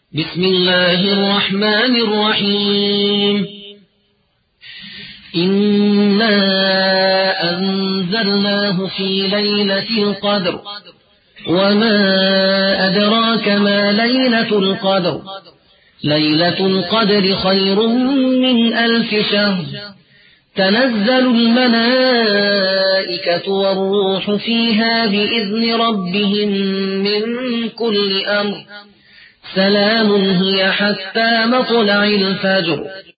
بسم الله الرحمن الرحيم إنا أنزلناه في ليلة القدر وما أدراك ما ليلة القدر ليلة القدر خير من 1000 شهر تنزل الملائكة والروح فيها بإذن ربهم من كل أمر سلام هي حتى مطلع الفجر